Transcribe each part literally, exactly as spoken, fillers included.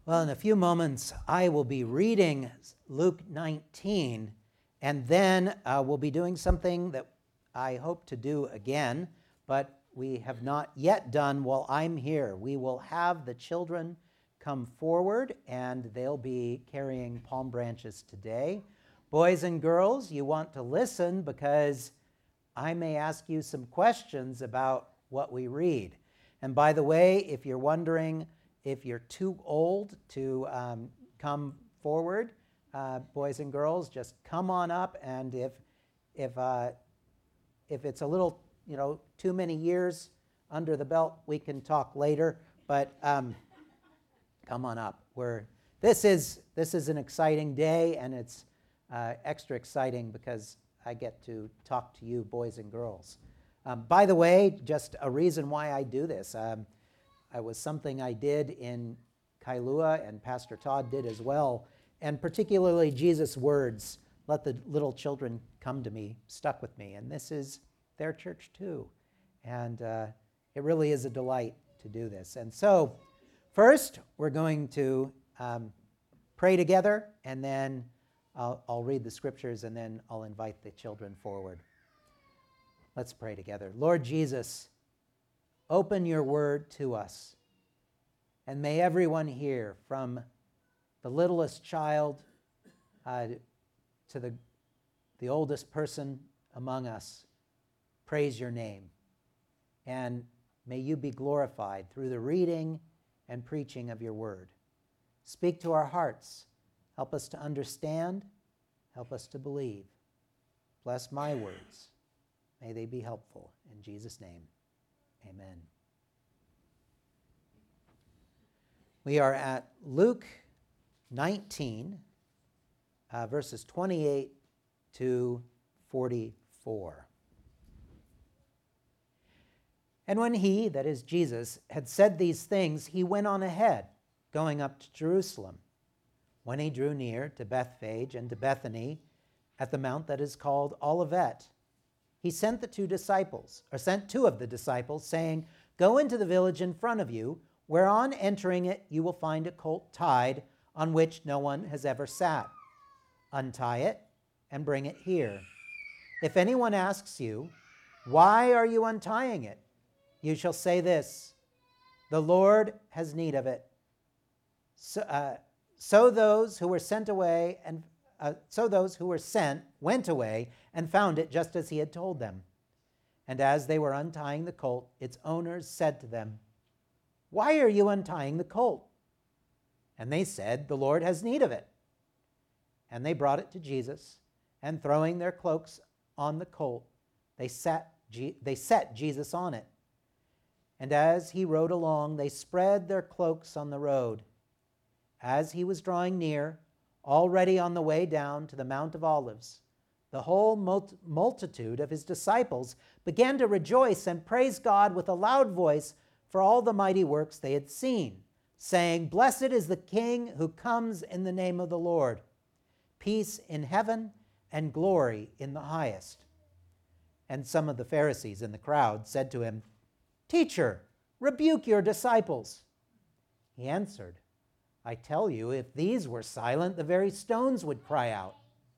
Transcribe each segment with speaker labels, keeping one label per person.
Speaker 1: Well, in a few moments, I will be reading Luke nineteen, and then uh, we'll be doing something that I hope to do again, but we have not yet done while I'm here. We will have the children come forward, and they'll be carrying palm branches today. Boys and girls, you want to listen because I may ask you some questions about what we read. And by the way, if you're wondering if you're too old to um, come forward, uh, boys and girls, just come on up. And if if uh, if it's a little, you know, too many years under the belt, we can talk later. But um, come on up. We're this is this is an exciting day, and it's uh, extra exciting because I get to talk to you, boys and girls. Um, by the way, just a reason why I do this. Um, It was something I did in Kailua, and Pastor Todd did as well. And particularly Jesus' words, "Let the little children come to me," stuck with me. And this is their church too. And uh, it really is a delight to do this. And so first, we're going to um, pray together, and then I'll, I'll read the scriptures, and then I'll invite the children forward. Let's pray together. Lord Jesus, open your word to us, and may everyone here, from the littlest child uh, to the, the oldest person among us, praise your name. And may you be glorified through the reading and preaching of your word. Speak to our hearts. Help us to understand. Help us to believe. Bless my words. May they be helpful. In Jesus' name. Amen. We are at Luke nineteen, uh, verses twenty-eight to forty-four. And when he, that is Jesus, had said these things, he went on ahead, going up to Jerusalem. When he drew near to Bethphage and to Bethany, at the mount that is called Olivet, he sent the two disciples, or sent two of the disciples, saying, "Go into the village in front of you, where on entering it you will find a colt tied, on which no one has ever sat. Untie it and bring it here. If anyone asks you, 'Why are you untying it?' you shall say this, 'The Lord has need of it.'" So, uh, so those who were sent away and Uh, so those who were sent went away and found it just as he had told them. And as they were untying the colt, its owners said to them, "Why are you untying the colt?" And they said, "The Lord has need of it." And they brought it to Jesus, and throwing their cloaks on the colt, they sat, they set Jesus on it. And as he rode along, they spread their cloaks on the road. As he was drawing near, already on the way down to the Mount of Olives, the whole multitude of his disciples began to rejoice and praise God with a loud voice for all the mighty works they had seen, saying, "Blessed is the King who comes in the name of the Lord. Peace in heaven and glory in the highest." And some of the Pharisees in the crowd said to him, "Teacher, rebuke your disciples." He answered, "I tell you, if these were silent, the very stones would cry out."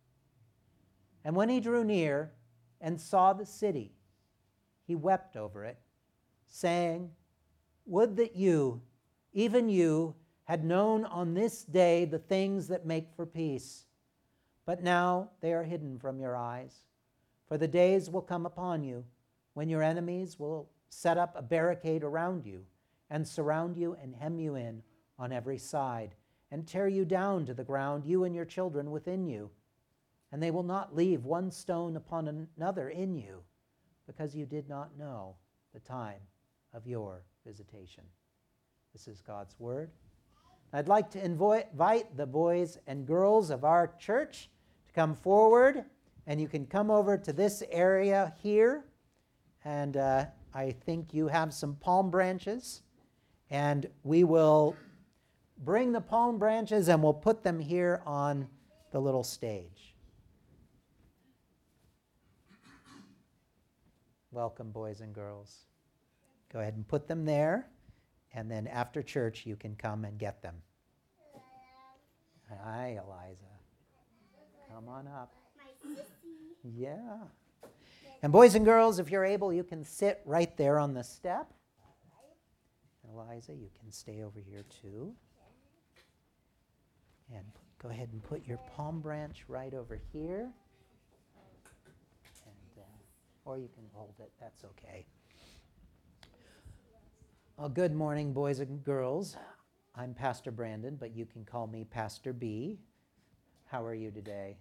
Speaker 1: And when he drew near and saw the city, he wept over it, saying, "Would that you, even you, had known on this day the things that make for peace. But now they are hidden from your eyes. For the days will come upon you when your enemies will set up a barricade around you and surround you and hem you in on every side, and tear you down to the ground, you and your children within you. And they will not leave one stone upon another in you, because you did not know the time of your visitation." This is God's word. I'd like to invite the boys and girls of our church to come forward, and you can come over to this area here, and uh, I think you have some palm branches, and we will bring the palm branches and we'll put them here on the little stage. Welcome, boys and girls. Go ahead and put them there, and then after church you can come and get them. Hi, Eliza. Come on up. Yeah. And boys and girls, if you're able, you can sit right there on the step. Eliza, you can stay over here too. And go ahead and put your palm branch right over here. And, uh, or you can hold it. That's okay. Well, good morning, boys and girls. I'm Pastor Brandon, but you can call me Pastor B. How are you today?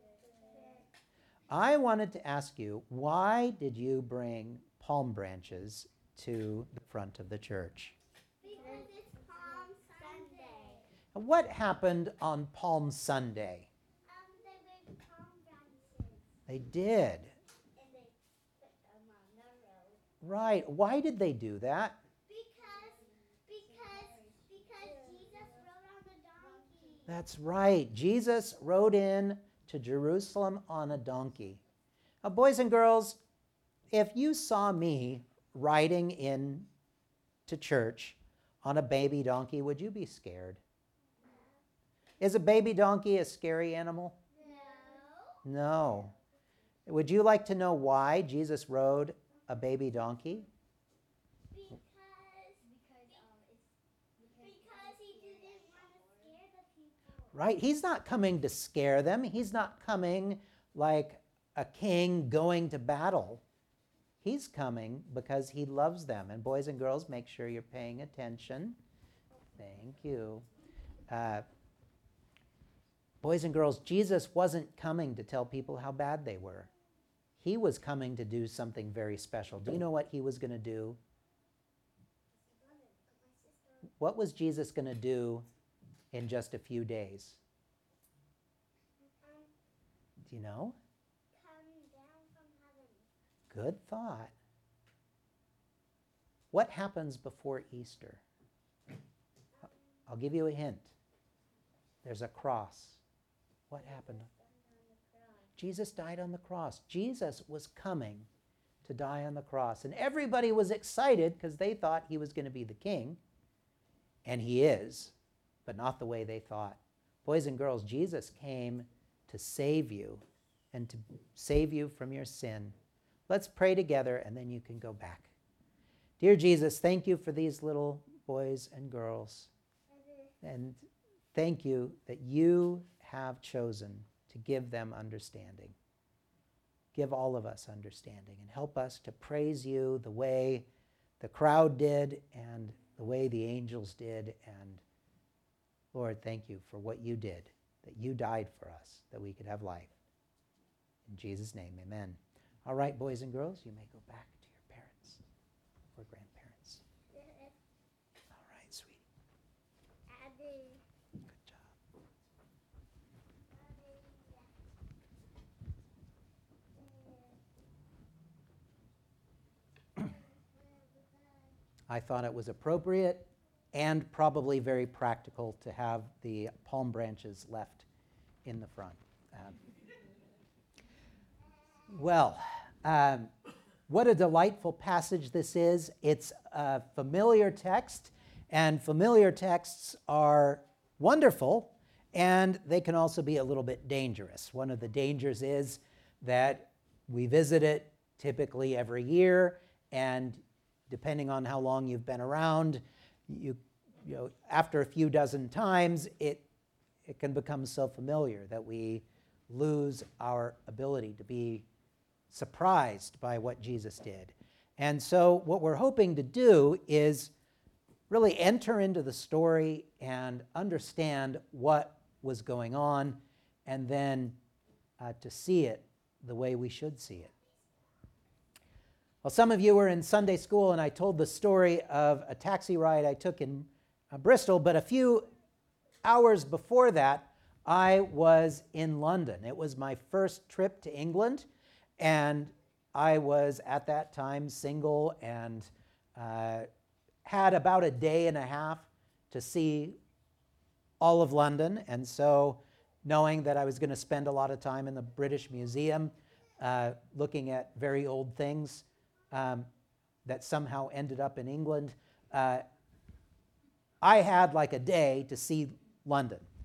Speaker 1: I wanted to ask you, why did you bring palm branches to the front of the church?
Speaker 2: Because it's Palm Sunday.
Speaker 1: And what happened on Palm Sunday?
Speaker 2: Um, they made palm branches.
Speaker 1: They did.
Speaker 2: And they put them on the road.
Speaker 1: Right. Why did they do that?
Speaker 2: Because, because, because Jesus rode on the donkey.
Speaker 1: That's right. Jesus rode in to Jerusalem on a donkey. Now, boys and girls, if you saw me riding in to church on a baby donkey, would you be scared? Is a baby donkey a scary animal?
Speaker 2: No.
Speaker 1: No. Would you like to know why Jesus rode a baby donkey?
Speaker 2: Because, because, um, it's, because he didn't want to scare the people.
Speaker 1: Right? He's not coming to scare them. He's not coming like a king going to battle. He's coming because he loves them. And boys and girls, make sure you're paying attention. Thank you. Uh, boys and girls, Jesus wasn't coming to tell people how bad they were. He was coming to do something very special. Do you know what he was going to do? What was Jesus going to do in just a few days?
Speaker 2: Um,
Speaker 1: Do you know?
Speaker 2: come down from heaven.
Speaker 1: Good thought. What happens before Easter? I'll give you a hint. There's a cross. What happened? Jesus died on the cross. Jesus was coming to die on the cross. And everybody was excited because they thought he was going to be the king. And he is, but not the way they thought. Boys and girls, Jesus came to save you and to save you from your sin. Let's pray together, and then you can go back. Dear Jesus, thank you for these little boys and girls. And thank you that you have chosen to give them understanding. Give all of us understanding and help us to praise you the way the crowd did and the way the angels did. And Lord, thank you for what you did, that you died for us, that we could have life. In Jesus' name, amen. All right, boys and girls, you may go back to your parents or grandparents. All right, sweetie.
Speaker 2: Abby.
Speaker 1: Good job. I thought it was appropriate and probably very practical to have the palm branches left in the front. Um, well, um, what a delightful passage this is. It's a familiar text, and familiar texts are wonderful, and they can also be a little bit dangerous. One of the dangers is that we visit it typically every year, and depending on how long you've been around, you, you know, after a few dozen times, it, it can become so familiar that we lose our ability to be surprised by what Jesus did. And so what we're hoping to do is really enter into the story and understand what was going on, and then uh, to see it the way we should see it. Well, some of you were in Sunday school, and I told the story of a taxi ride I took in uh, Bristol, but a few hours before that, I was in London. It was my first trip to England, and I was at that time single and uh, had about a day and a half to see all of London. And so knowing that I was going to spend a lot of time in the British Museum uh, looking at very old things um, that somehow ended up in England, uh, I had like a day to see London.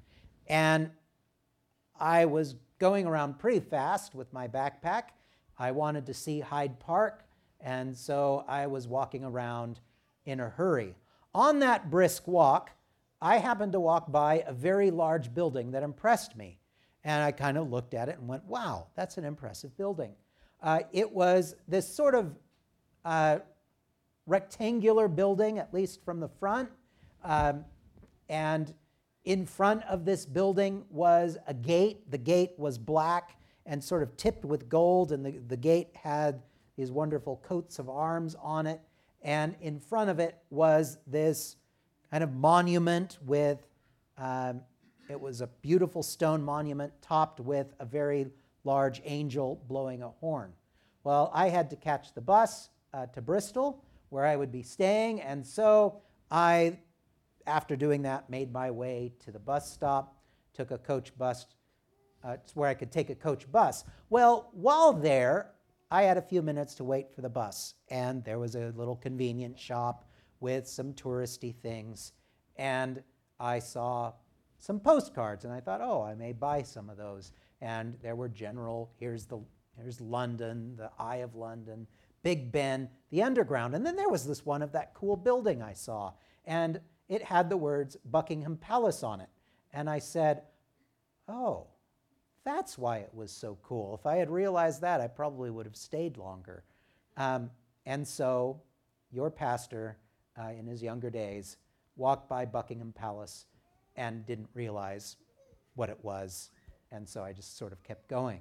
Speaker 1: And I was going around pretty fast with my backpack. I wanted to see Hyde Park, and so I was walking around in a hurry. On that brisk walk, I happened to walk by a very large building that impressed me. And I kind of looked at it and went, wow, that's an impressive building. Uh, it was this sort of uh, rectangular building, at least from the front. Um, and in front of this building was a gate. The gate was black and sort of tipped with gold, and the, the gate had these wonderful coats of arms on it. And in front of it was this kind of monument with, um, it was a beautiful stone monument topped with a very large angel blowing a horn. Well, I had to catch the bus uh, to Bristol, where I would be staying, and so I, after doing that, made my way to the bus stop, took a coach bus, uh, where I could take a coach bus. Well, while there, I had a few minutes to wait for the bus, and there was a little convenience shop with some touristy things, and I saw some postcards, and I thought, oh, I may buy some of those. And there were general, here's the here's London, the Eye of London, Big Ben, the Underground, and then there was this one of that cool building I saw, and it had the words Buckingham Palace on it. And I said, oh, that's why it was so cool. If I had realized that, I probably would have stayed longer. Um, and so your pastor, uh, in his younger days, walked by Buckingham Palace and didn't realize what it was, and so I just sort of kept going.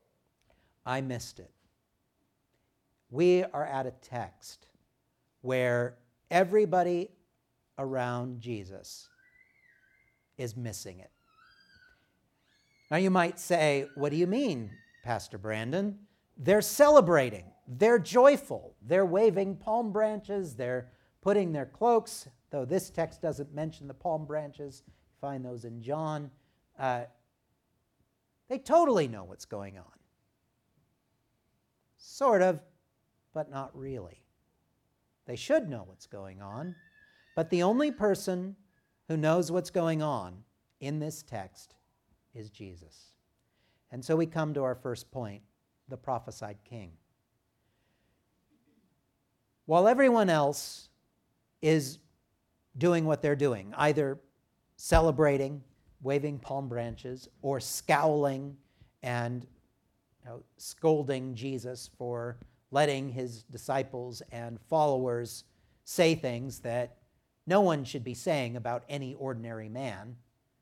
Speaker 1: I missed it. We are at a text where everybody around Jesus is missing it. Now you might say, what do you mean, Pastor Brandon? They're celebrating. They're joyful. They're waving palm branches. They're putting their cloaks, though this text doesn't mention the palm branches. You find those in John. Uh, they totally know what's going on. Sort of, but not really. They should know what's going on, but the only person who knows what's going on in this text is Jesus. And so we come to our first point, the prophesied king. While everyone else is doing what they're doing, either celebrating, waving palm branches, or scowling and you know, scolding Jesus for letting his disciples and followers say things that no one should be saying about any ordinary man,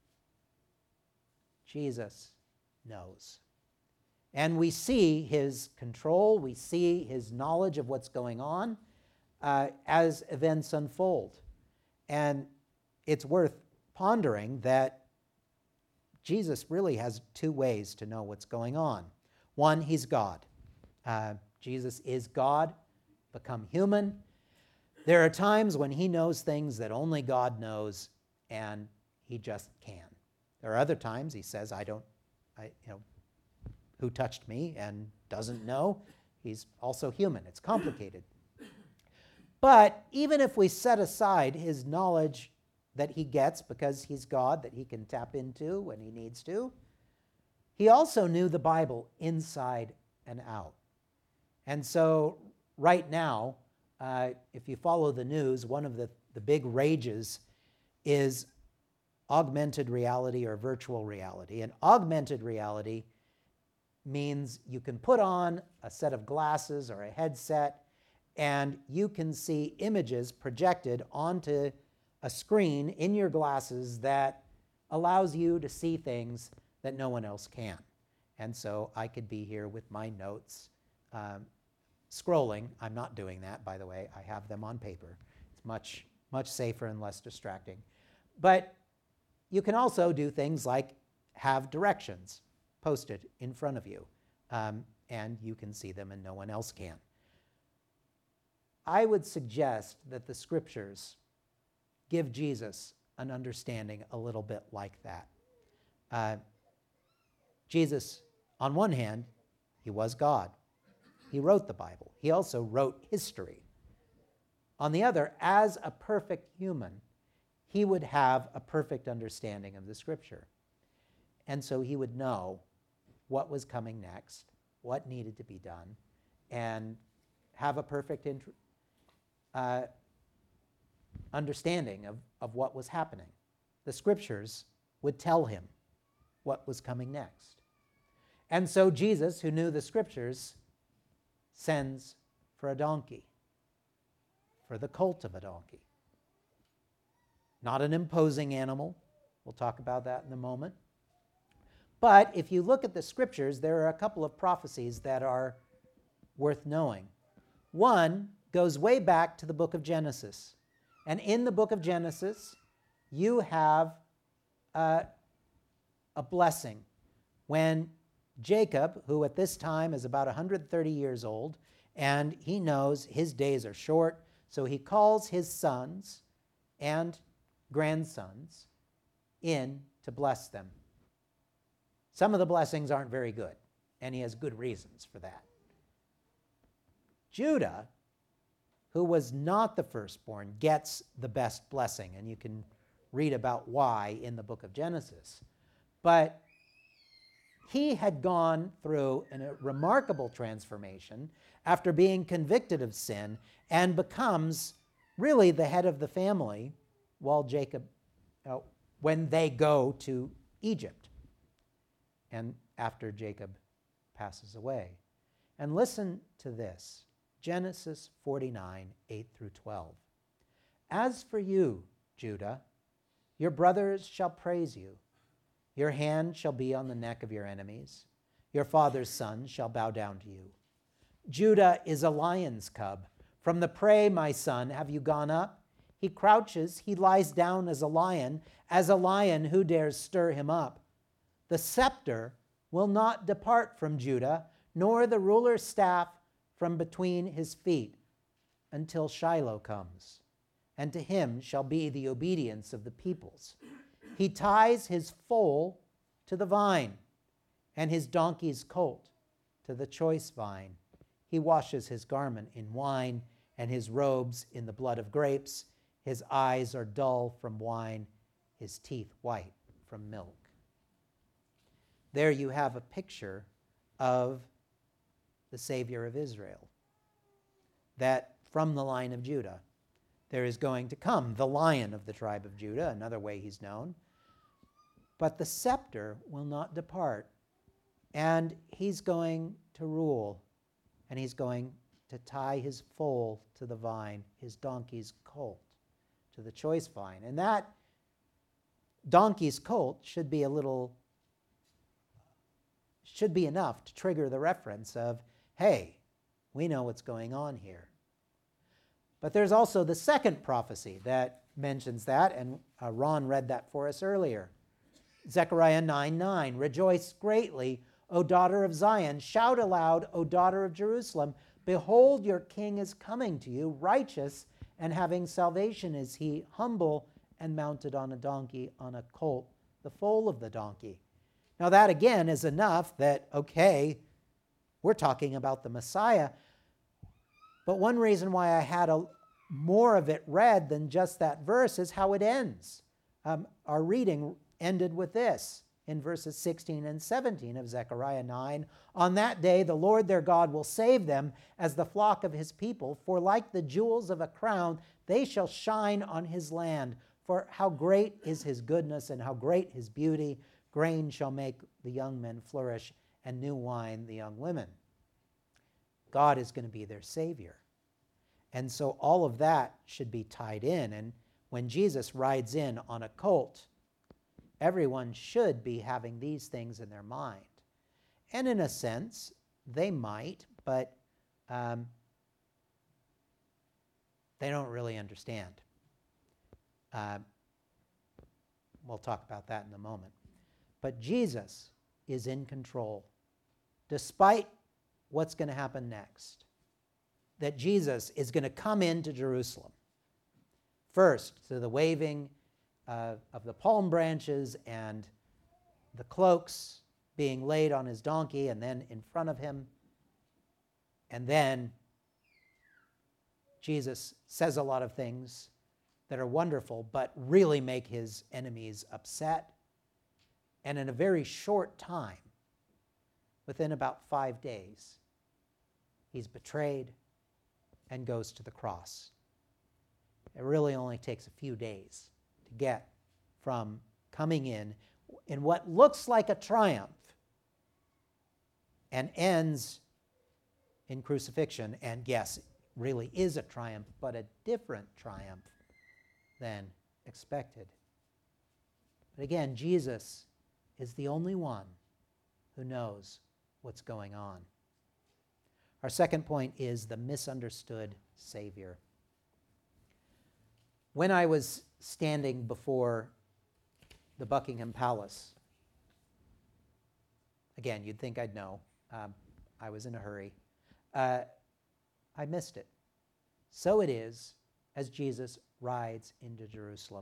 Speaker 1: Jesus knows. And we see his control, we see his knowledge of what's going on uh, as events unfold. And it's worth pondering that Jesus really has two ways to know what's going on. One, he's God. Uh, Jesus is God, become human. There are times when he knows things that only God knows, and he just can. There are other times he says, I don't, I, you know, who touched me and doesn't know. He's also human. It's complicated. But even if we set aside his knowledge that he gets because he's God, that he can tap into when he needs to, he also knew the Bible inside and out. And so right now, uh, if you follow the news, one of the, the big rages is augmented reality or virtual reality. And augmented reality means you can put on a set of glasses or a headset and you can see images projected onto a screen in your glasses that allows you to see things that no one else can. And so I could be here with my notes um, scrolling. I'm not doing that, by the way. I have them on paper. It's much, much safer and less distracting. But you can also do things like have directions posted in front of you, um, and you can see them and no one else can. I would suggest that the scriptures give Jesus an understanding a little bit like that. Uh, Jesus, on one hand, he was God. He wrote the Bible. He also wrote history. On the other, as a perfect human, he would have a perfect understanding of the scripture. And so he would know what was coming next, what needed to be done, and have a perfect int- uh, understanding of, of what was happening. The scriptures would tell him what was coming next. And so Jesus, who knew the scriptures, sends for a donkey, for the colt of a donkey. Not an imposing animal. We'll talk about that in a moment. But if you look at the scriptures, there are a couple of prophecies that are worth knowing. One goes way back to the book of Genesis. And in the book of Genesis, you have uh, a blessing when Jacob, who at this time is about one hundred thirty years old, and he knows his days are short, so he calls his sons and grandsons in to bless them. Some of the blessings aren't very good, and he has good reasons for that. Judah, who was not the firstborn, gets the best blessing, and you can read about why in the book of Genesis. But he had gone through a remarkable transformation after being convicted of sin and becomes really the head of the family while Jacob, uh, when they go to Egypt and after Jacob passes away. And listen to this, Genesis forty-nine, eight through twelve. As for you, Judah, your brothers shall praise you. Your hand shall be on the neck of your enemies. Your father's sons shall bow down to you. Judah is a lion's cub. From the prey, my son, have you gone up? He crouches, he lies down as a lion. As a lion, who dares stir him up? The scepter will not depart from Judah, nor the ruler's staff from between his feet, until Shiloh comes. And to him shall be the obedience of the peoples. He ties his foal to the vine, and his donkey's colt to the choice vine. He washes his garment in wine, and his robes in the blood of grapes. His eyes are dull from wine, his teeth white from milk. There you have a picture of the Savior of Israel, that from the line of Judah there is going to come the Lion of the tribe of Judah, another way he's known. But the scepter will not depart, and he's going to rule, and he's going to tie his foal to the vine, his donkey's colt to the choice vine. And that donkey's colt should be a little, should be enough to trigger the reference of, hey, we know what's going on here. But there's also the second prophecy that mentions that, and uh, Ron read that for us earlier. Zechariah nine nine, rejoice greatly, O daughter of Zion. Shout aloud, O daughter of Jerusalem. Behold, your king is coming to you, righteous and having salvation is he, humble and mounted on a donkey, on a colt, the foal of the donkey. Now that again is enough that, okay, we're talking about the Messiah. But one reason why I had a, more of it read than just that verse is how it ends. Um, our reading ended with this in verses sixteen and seventeen of Zechariah nine. On that day, the Lord their God will save them as the flock of his people, for like the jewels of a crown, they shall shine on his land. For how great is his goodness and how great his beauty. Grain shall make the young men flourish, and new wine the young women. God is going to be their Savior. And so all of that should be tied in. And when Jesus rides in on a colt, everyone should be having these things in their mind. And in a sense, they might, but um, they don't really understand. Uh, we'll talk about that in a moment. But Jesus is in control, despite what's going to happen next. That Jesus is going to come into Jerusalem. First, to the waving uh, of the palm branches and the cloaks being laid on his donkey and then in front of him. And then Jesus says a lot of things that are wonderful, but really make his enemies upset. And in a very short time, within about five days, he's betrayed and goes to the cross. It really only takes a few days to get from coming in in what looks like a triumph and ends in crucifixion, and yes, really is a triumph, but a different triumph than expected. But again, Jesus is the only one who knows what's going on. Our second point is the misunderstood Savior. When I was standing before the Buckingham Palace, again, you'd think I'd know. Um, I was in a hurry. Uh, I missed it. So it is as Jesus rides into Jerusalem.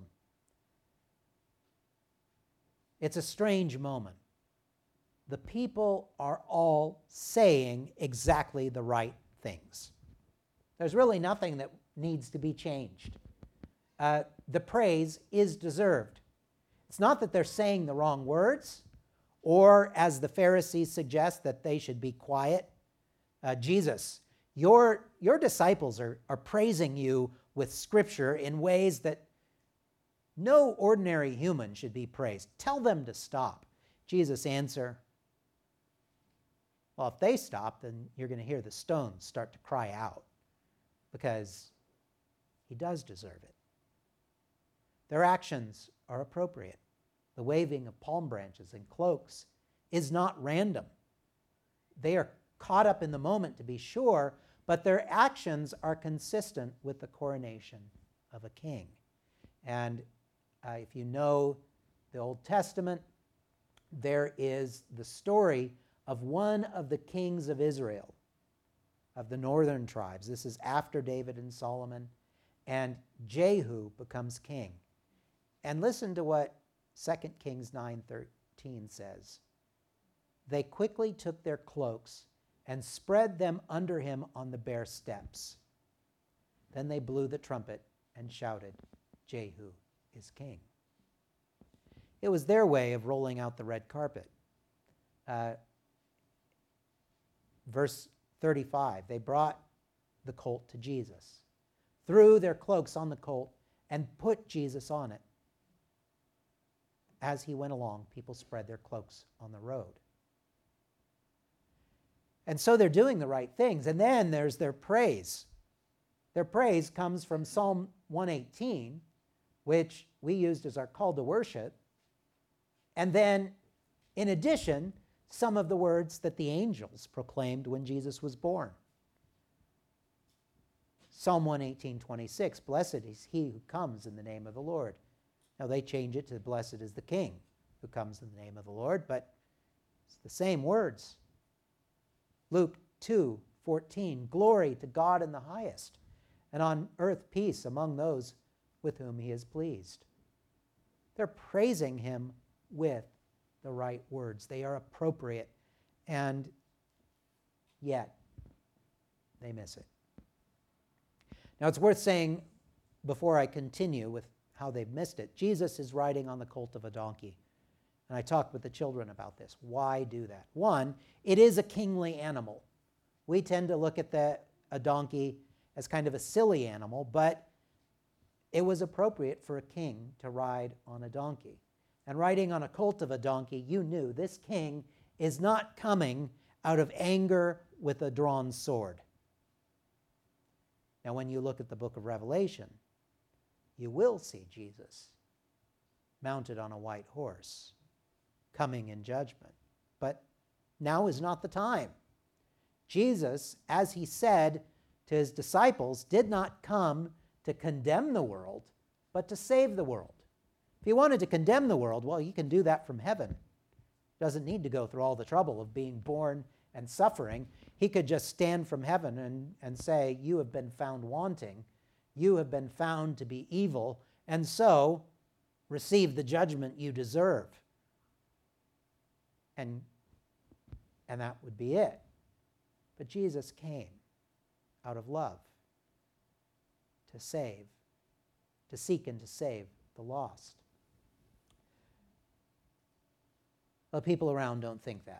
Speaker 1: It's a strange moment. The people are all saying exactly the right things. There's really nothing that needs to be changed. Uh, the praise is deserved. It's not that they're saying the wrong words, or as the Pharisees suggest, that they should be quiet. Uh, Jesus, your, your disciples are, are praising you with Scripture in ways that no ordinary human should be praised. Tell them to stop. Jesus' answer, well, if they stop, then you're going to hear the stones start to cry out, because he does deserve it. Their actions are appropriate. The waving of palm branches and cloaks is not random. They are caught up in the moment, to be sure, but their actions are consistent with the coronation of a king. And uh, if you know the Old Testament, there is the story of one of the kings of Israel, of the northern tribes. This is after David and Solomon, and Jehu becomes king. And listen to what Second Kings nine thirteen says. They quickly took their cloaks and spread them under him on the bare steps. Then they blew the trumpet and shouted, Jehu is king. It was their way of rolling out the red carpet. Uh, verse thirty-five, they brought the colt to Jesus, threw their cloaks on the colt, and put Jesus on it. As he went along, people spread their cloaks on the road. And so they're doing the right things. And then there's their praise. Their praise comes from Psalm one eighteen, which we used as our call to worship. And then, in addition, some of the words that the angels proclaimed when Jesus was born. Psalm one eighteen, twenty-six, blessed is he who comes in the name of the Lord. Now they change it to blessed is the King who comes in the name of the Lord, but it's the same words. Luke two fourteen, glory to God in the highest, and on earth peace among those with whom he is pleased. They're praising him with the right words. They are appropriate, and yet they miss it. Now it's worth saying, before I continue with how they've missed it, Jesus is riding on the colt of a donkey. And I talked with the children about this. Why do that? One, it is a kingly animal. We tend to look at the, a donkey as kind of a silly animal, but it was appropriate for a king to ride on a donkey. And riding on a colt of a donkey, you knew this king is not coming out of anger with a drawn sword. Now, when you look at the book of Revelation, you will see Jesus mounted on a white horse, coming in judgment. But now is not the time. Jesus, as he said to his disciples, did not come to condemn the world, but to save the world. If he wanted to condemn the world, well, he can do that from heaven. Doesn't need to go through all the trouble of being born and suffering. He could just stand from heaven and, and say, you have been found wanting. You have been found to be evil, and so receive the judgment you deserve. And, and that would be it. But Jesus came out of love to save, to seek and to save the lost. The people around don't think that,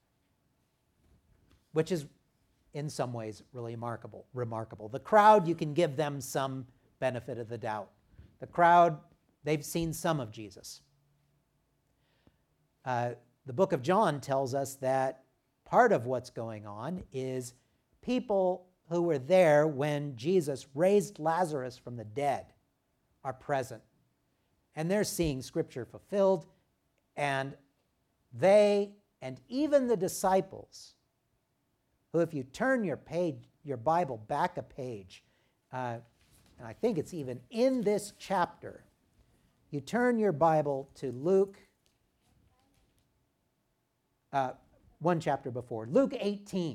Speaker 1: which is in some ways really remarkable. remarkable. The crowd, you can give them some benefit of the doubt. The crowd, they've seen some of Jesus. Uh, the book of John tells us that part of what's going on is people who were there when Jesus raised Lazarus from the dead are present. And they're seeing Scripture fulfilled, and they and even the disciples, who if you turn your page, your Bible back a page, uh, and I think it's even in this chapter, you turn your Bible to Luke, uh, one chapter before, Luke eighteen,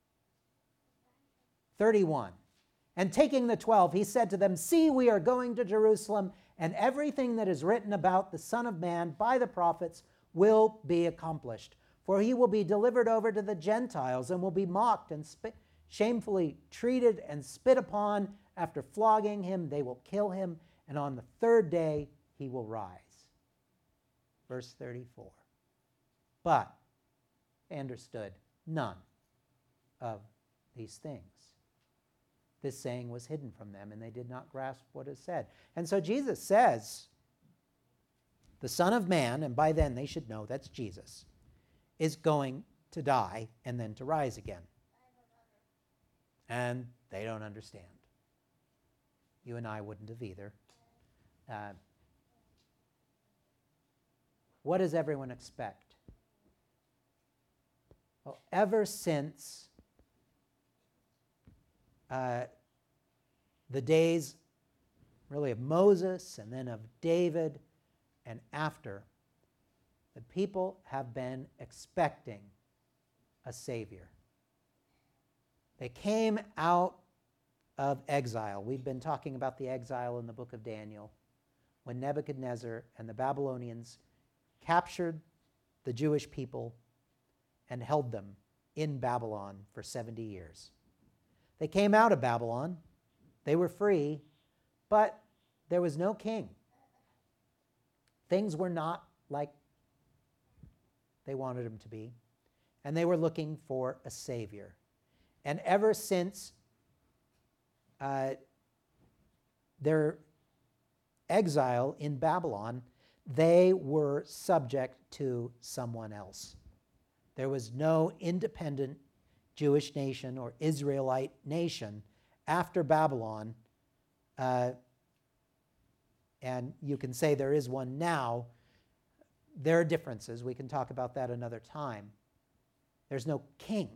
Speaker 1: thirty-one. And taking the twelve, he said to them, "See, we are going to Jerusalem, and everything that is written about the Son of Man by the prophets will be accomplished. For he will be delivered over to the Gentiles and will be mocked and spit, shamefully treated and spit upon. After flogging him, they will kill him, and on the third day he will rise." Verse thirty-four. But they understood none of these things. This saying was hidden from them, and they did not grasp what is said. And so Jesus says, the Son of Man, and by then they should know that's Jesus, is going to die and then to rise again. And they don't understand. You and I wouldn't have either. Uh, what does everyone expect? Well, ever since uh, the days really of Moses and then of David and after, the people have been expecting a Savior. They came out of exile. We've been talking about the exile in the book of Daniel, when Nebuchadnezzar and the Babylonians captured the Jewish people and held them in Babylon for seventy years. They came out of Babylon. They were free, but there was no king. Things were not like they wanted them to be, and they were looking for a Savior. And ever since uh, their exile in Babylon, they were subject to someone else. There was no independent Jewish nation or Israelite nation after Babylon. Uh, and you can say there is one now. There are differences. We can talk about that another time. There's no king.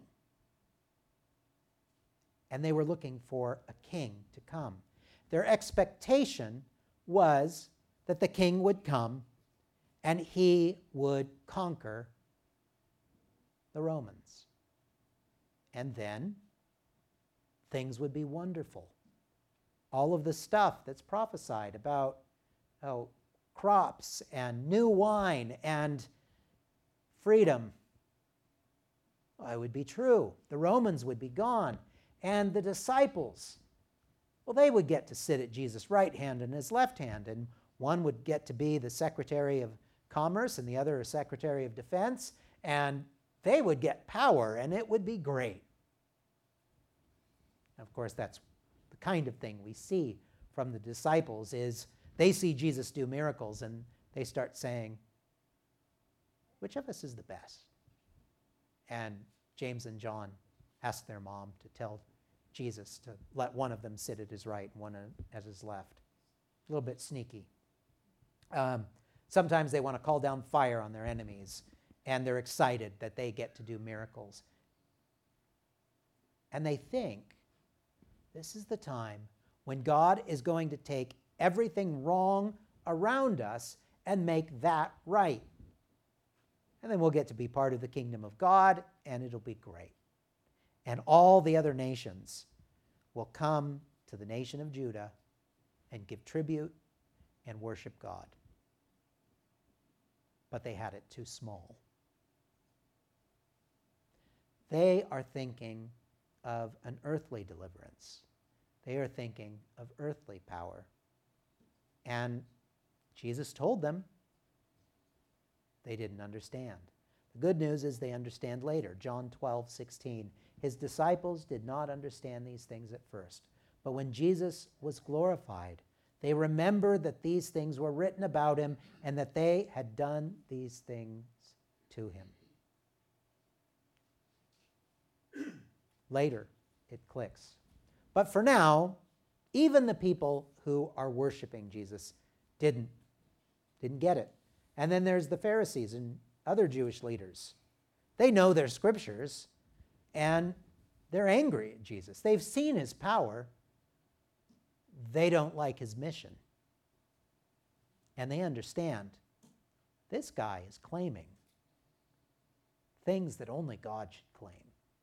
Speaker 1: And they were looking for a king to come. Their expectation was that the king would come and he would conquer the Romans. And then things would be wonderful. All of the stuff that's prophesied about oh, crops and new wine and freedom, well, it would be true. The Romans would be gone. And the disciples, well, they would get to sit at Jesus' right hand and his left hand. And one would get to be the Secretary of Commerce and the other a Secretary of Defense. And they would get power, and it would be great. Of course, that's the kind of thing we see from the disciples is they see Jesus do miracles, and they start saying, which of us is the best? And James and John ask their mom to tell Jesus to let one of them sit at his right and one at his left. A little bit sneaky. Um, sometimes they want to call down fire on their enemies, and they're excited that they get to do miracles. And they think this is the time when God is going to take everything wrong around us and make that right. And then we'll get to be part of the kingdom of God, and it'll be great. And all the other nations will come to the nation of Judah and give tribute and worship God. But they had it too small. They are thinking of an earthly deliverance. They are thinking of earthly power. And Jesus told them. They didn't understand. The good news is they understand later. John twelve sixteen. His disciples did not understand these things at first, but when Jesus was glorified, they remembered that these things were written about him and that they had done these things to him. Later, it clicks. But for now, even the people who are worshiping Jesus didn't, didn't get it. And then there's the Pharisees and other Jewish leaders. They know their scriptures, and they're angry at Jesus. They've seen his power. They don't like his mission. And they understand this guy is claiming things that only God should claim.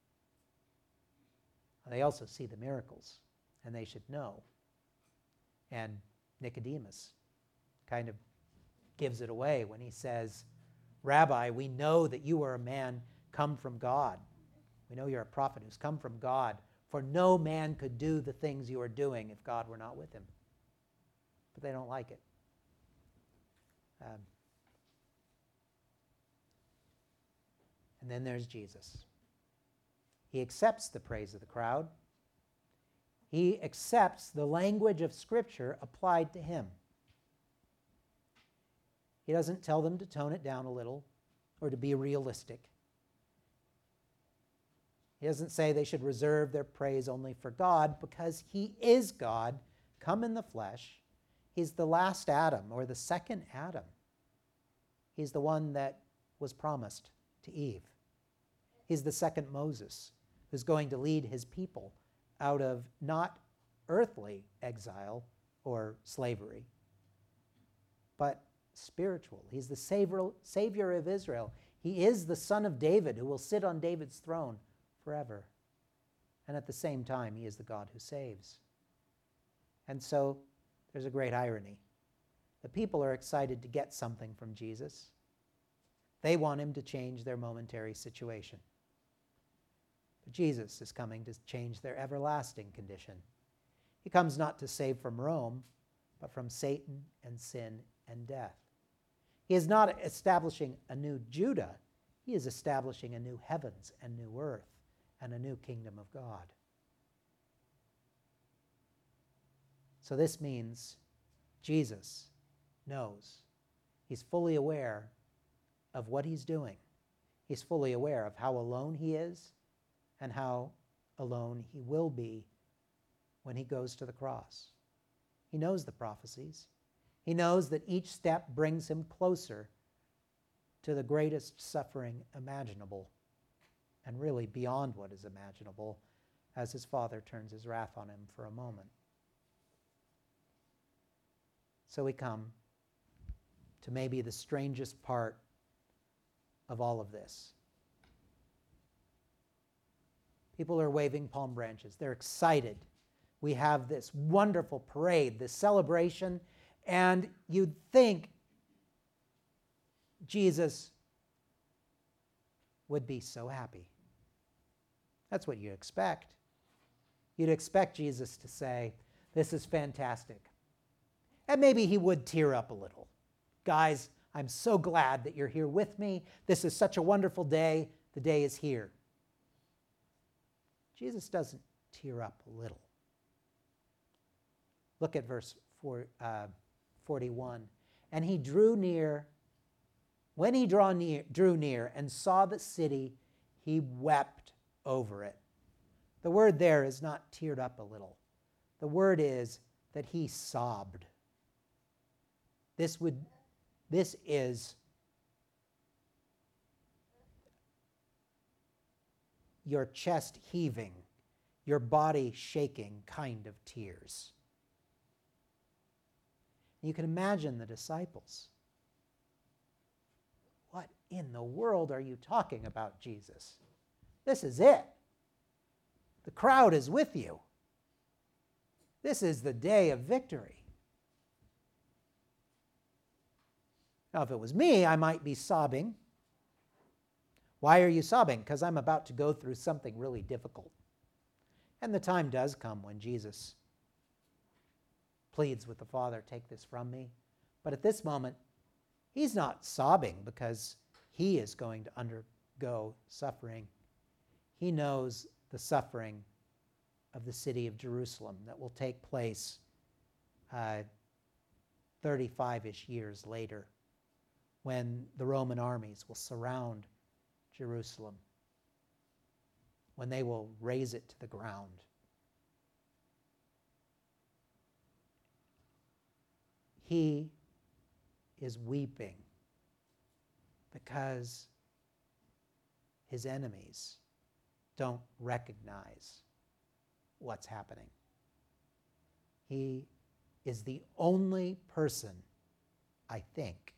Speaker 1: They also see the miracles, and they should know. And Nicodemus kind of gives it away when he says, Rabbi, we know that you are a man come from God. We know you're a prophet who's come from God, for no man could do the things you are doing if God were not with him. But they don't like it. Um, and then there's Jesus. He accepts the praise of the crowd. He accepts the language of Scripture applied to him. He doesn't tell them to tone it down a little or to be realistic. He doesn't say they should reserve their praise only for God, because he is God, come in the flesh. He's the last Adam, or the second Adam. He's the one that was promised to Eve. He's the second Moses, who's going to lead his people out of not earthly exile or slavery, but spiritual. He's the savior, savior of Israel. He is the son of David, who will sit on David's throne forever. And at the same time, he is the God who saves. And so there's a great irony. The people are excited to get something from Jesus. They want him to change their momentary situation. But Jesus is coming to change their everlasting condition. He comes not to save from Rome, but from Satan and sin and death. He is not establishing a new Judah. He is establishing a new heavens and new earth and a new kingdom of God. So this means Jesus knows. He's fully aware of what he's doing. He's fully aware of how alone he is and how alone he will be when he goes to the cross. He knows the prophecies. He knows that each step brings him closer to the greatest suffering imaginable, and really beyond what is imaginable, as his Father turns his wrath on him for a moment. So we come to maybe the strangest part of all of this. People are waving palm branches. They're excited. We have this wonderful parade, this celebration, and you'd think Jesus would be so happy. That's what you expect. You'd expect Jesus to say, this is fantastic. And maybe he would tear up a little. Guys, I'm so glad that you're here with me. This is such a wonderful day. The day is here. Jesus doesn't tear up a little. Look at verse four, uh, forty-one. And he drew near, when he draw near, drew near and saw the city, he wept over it. The word there is not teared up a little. The word is that he sobbed. This would, this is your chest heaving, your body shaking kind of tears. You can imagine the disciples. What in the world are you talking about, Jesus? This is it. The crowd is with you. This is the day of victory. Now, if it was me, I might be sobbing. Why are you sobbing? Because I'm about to go through something really difficult. And the time does come when Jesus pleads with the Father, take this from me. But at this moment, he's not sobbing because he is going to undergo suffering. He knows the suffering of the city of Jerusalem that will take place uh, thirty-five-ish years later, when the Roman armies will surround Jerusalem, when they will raze it to the ground. He is weeping because his enemies don't recognize what's happening. He is the only person, I think,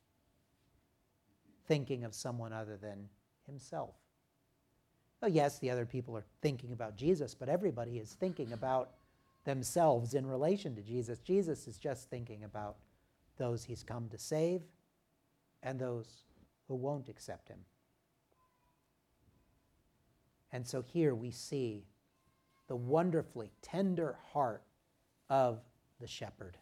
Speaker 1: thinking of someone other than himself. Oh, yes, the other people are thinking about Jesus, but everybody is thinking about themselves in relation to Jesus. Jesus is just thinking about those he's come to save and those who won't accept him. And so here we see the wonderfully tender heart of the shepherd.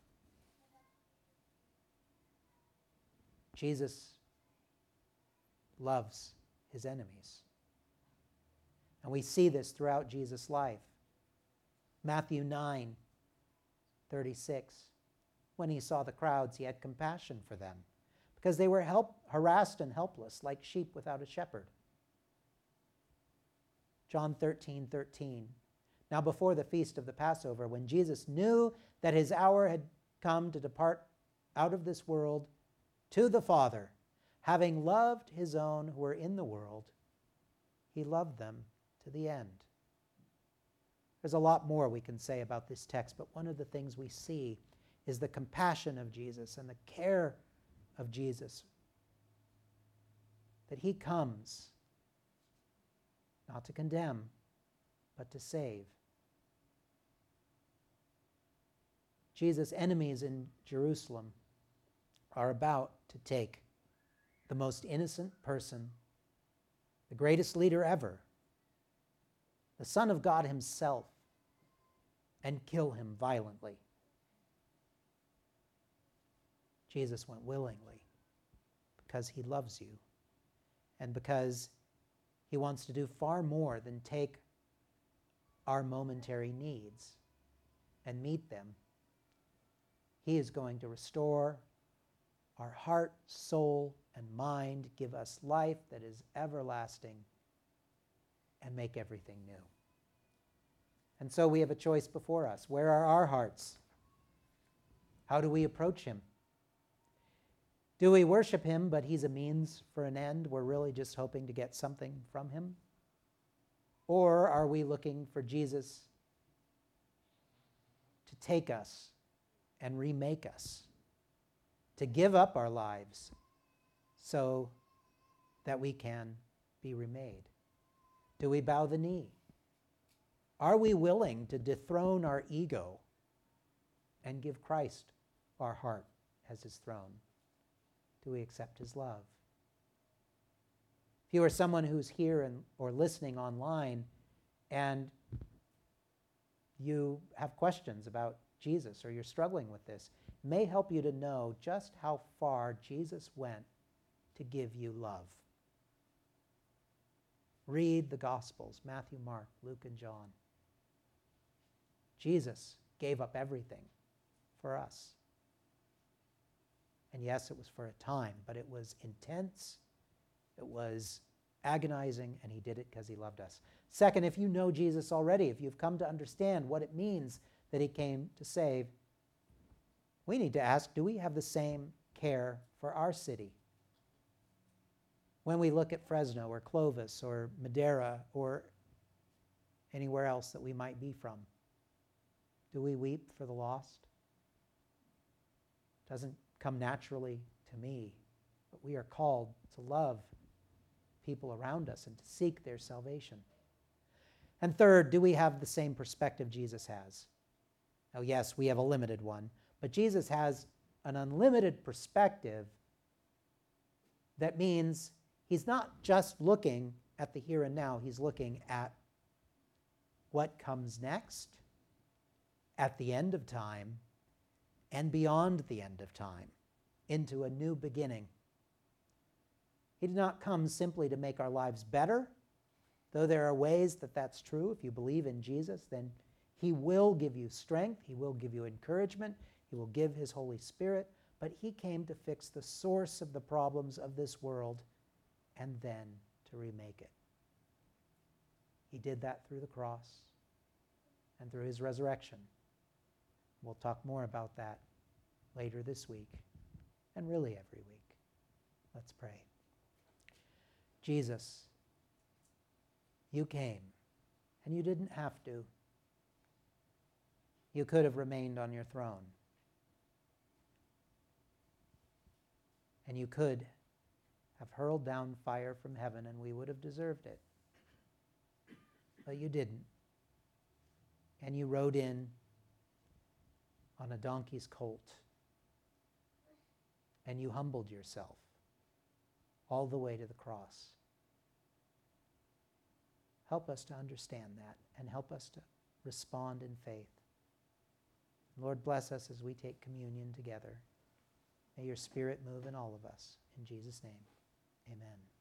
Speaker 1: Jesus loves his enemies. And we see this throughout Jesus' life. Matthew nine thirty-six. When he saw the crowds, he had compassion for them, because they were help, harassed and helpless, like sheep without a shepherd. John thirteen thirteen. Now before the feast of the Passover, when Jesus knew that his hour had come to depart out of this world to the Father, having loved his own who were in the world, he loved them to the end. There's a lot more we can say about this text, but one of the things we see is the compassion of Jesus and the care of Jesus, that he comes not to condemn, but to save. Jesus' enemies in Jerusalem are about to take the most innocent person, the greatest leader ever, the Son of God himself, and kill him violently. Jesus went willingly because he loves you and because he wants to do far more than take our momentary needs and meet them. He is going to restore our heart, soul, and mind, give us life that is everlasting, and make everything new. And so we have a choice before us. Where are our hearts? How do we approach him? Do we worship him, but he's a means for an end? We're really just hoping to get something from him? Or are we looking for Jesus to take us and remake us, to give up our lives so that we can be remade? Do we bow the knee? Are we willing to dethrone our ego and give Christ our heart as his throne? Do we accept his love? If you are someone who's here and, or listening online and you have questions about Jesus or you're struggling with this, it may help you to know just how far Jesus went to give you love. Read the Gospels, Matthew, Mark, Luke, and John. Jesus gave up everything for us. And yes, it was for a time, but it was intense, it was agonizing, and he did it because he loved us. Second, if you know Jesus already, if you've come to understand what it means that he came to save, we need to ask, do we have the same care for our city? When we look at Fresno or Clovis or Madera or anywhere else that we might be from, do we weep for the lost? Doesn't come naturally to me, but we are called to love people around us and to seek their salvation. And third, do we have the same perspective Jesus has? Oh, yes, we have a limited one, but Jesus has an unlimited perspective that means he's not just looking at the here and now, he's looking at what comes next, at the end of time, and beyond the end of time, into a new beginning. He did not come simply to make our lives better, though there are ways that that's true. If you believe in Jesus, then he will give you strength, he will give you encouragement, he will give his Holy Spirit, but he came to fix the source of the problems of this world and then to remake it. He did that through the cross and through his resurrection. We'll talk more about that later this week and really every week. Let's pray. Jesus, you came, and you didn't have to. You could have remained on your throne. And you could have hurled down fire from heaven, and we would have deserved it. But you didn't. And you rode in on a donkey's colt. And you humbled yourself all the way to the cross. Help us to understand that and help us to respond in faith. Lord, bless us as we take communion together. May your Spirit move in all of us. In Jesus' name, amen.